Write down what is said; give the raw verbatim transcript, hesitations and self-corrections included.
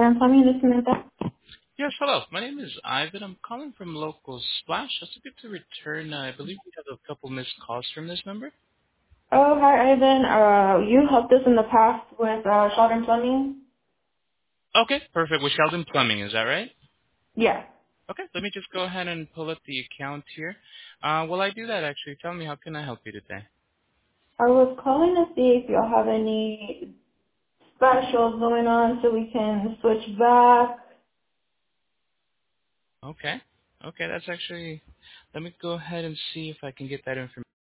Southern Plumbing, this is Samantha. Yes, hello. My name is Ivan. I'm calling from local Splash. I was looking to return. Uh, I believe we have a couple missed calls from this number. Oh, hi, Ivan. Uh, you helped us in the past with uh, Southern Plumbing? Okay, perfect. With Sheldon Plumbing, is that right? Yeah. Okay, let me just go ahead and pull up the account here. Uh, while I do that, actually, tell me, how can I help you today? I was calling to see if y'all have any specials going on so we can switch back. Okay. Okay, that's actually... Let me go ahead and see if I can get that information.